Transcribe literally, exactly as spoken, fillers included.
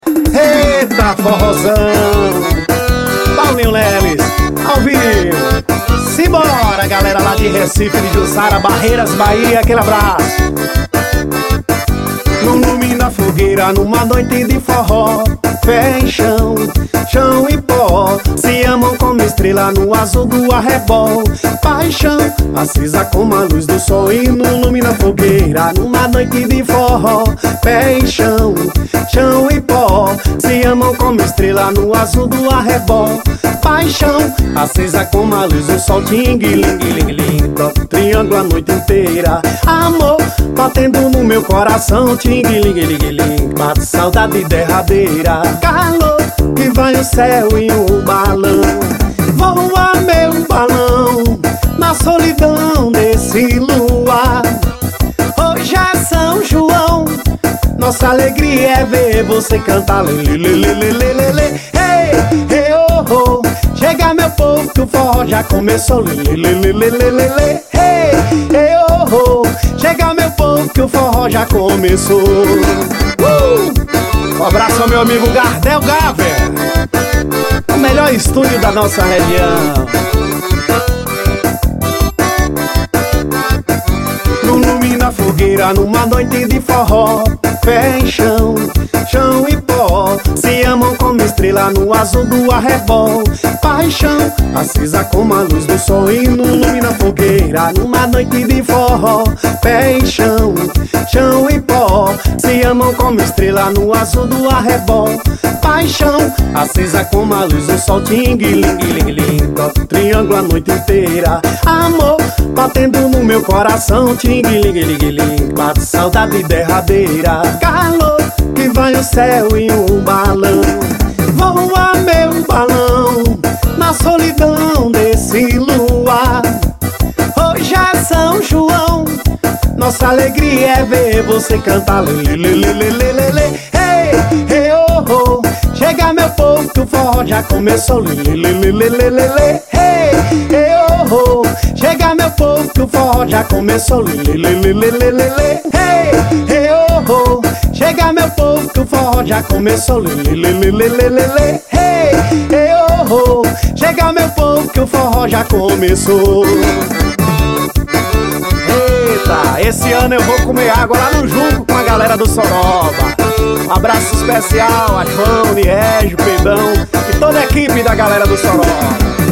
Eita, forrozão! Paulinho Leles, ao vivo. Simbora, galera lá de Recife, de Jussara, Barreiras, Bahia, aquele abraço. No lume da fogueira, numa noite de forró, fé em chão, chão e pó, se amam como estrela no azul do arrebol. Paixão, acesa como a luz do sol e no lume da fogueira, numa noite de forró, pé em chão, chão e pó, se amam como estrela no azul do arrebol. Paixão, acesa como a luz do sol, ting-ling-ling-ling, toca o triângulo a noite inteira. Amor, batendo no meu coração, ting-ling-ling-ling, bate saudade derradeira. Calor, que vai o céu em um balão, voa meu balão, na solidão desse luar. Hoje é São João, nossa alegria é ver você cantar lelelelelelele. Ei, ei, oh, oh, chega meu povo que o forró já começou lelelelelelele. Ei, ei, oh, oh, chega meu povo que o forró já começou. uh! Um abraço ao meu amigo Gardel Gaver, o melhor estúdio da nossa região. No lume da fogueira, numa noite de forró, fé em chão, chão e pó, se amam como estrela no azul do arrebol. Paixão, acesa como a luz do sol e no lume da fogueira, numa noite de forró, pé em chão, chão e pó, se amam como estrela no azul do arrebol. Paixão, acesa como a luz do sol, ting-ling-ling-ling, toca o triângulo a noite inteira. Amor, batendo no meu coração, ting-ling-ling-ling, bate saudade derradeira. Calor, que vai o céu em um balão, voa meu balão, na solidão desse luar. Hoje é São João, nossa alegria é ver você cantar lelelelelelele. Ei, ei, oh, oh, chega meu povo que o forró já começou lelelelelelele. Ei, ei, oh, oh, chega meu povo que o forró já começou lelelelelelele. Ei, ei, oh, oh, chega meu povo que o forró já começou lelelelelelele. Ei, ei, oh, oh, chega meu povo que o forró já começou. Eita, esse ano eu vou comer água lá no Junco com a galera do Soroba. Um abraço especial a João, Niégio, Pedão e toda a equipe da galera do Soroba.